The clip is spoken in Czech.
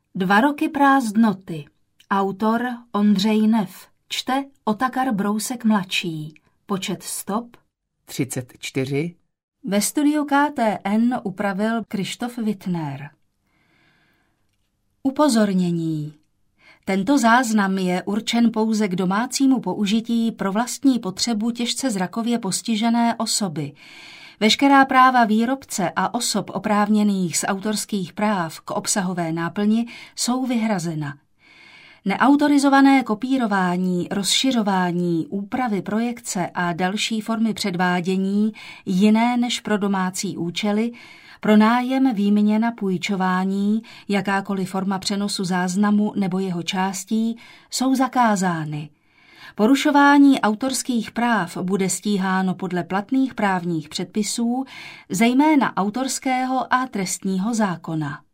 2 roky prázdnoty. Autor Ondřej Neff. Čte Otakar Brousek mladší. Počet stop 34. Ve studiu KTN upravil Krištof Wittner. Upozornění. Tento záznam je určen pouze k domácímu použití pro vlastní potřebu těžce zrakově postižené osoby. Veškerá práva výrobce a osob oprávněných z autorských práv k obsahové náplni jsou vyhrazena. Neautorizované kopírování, rozšiřování, úpravy projekce a další formy předvádění jiné než pro domácí účely, pronájem, výměna, půjčování, jakákoliv forma přenosu záznamu nebo jeho částí jsou zakázány. Porušování autorských práv bude stíháno podle platných právních předpisů, zejména autorského a trestního zákona.